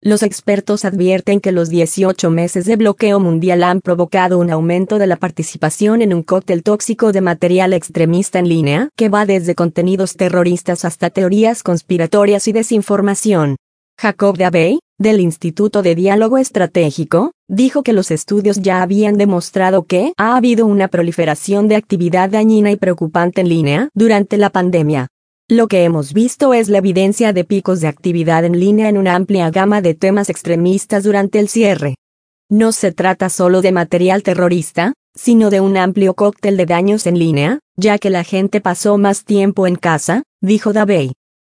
Los expertos advierten que los 18 meses de bloqueo mundial han provocado un aumento de la participación en un cóctel tóxico de material extremista en línea, que va desde contenidos terroristas hasta teorías conspiratorias y desinformación. Jacob Davey, del Instituto de Diálogo Estratégico, dijo que los estudios ya habían demostrado que ha habido una proliferación de actividad dañina y preocupante en línea durante la pandemia. Lo que hemos visto es la evidencia de picos de actividad en línea en una amplia gama de temas extremistas durante el cierre. No se trata solo de material terrorista, sino de un amplio cóctel de daños en línea, ya que la gente pasó más tiempo en casa, dijo Davey.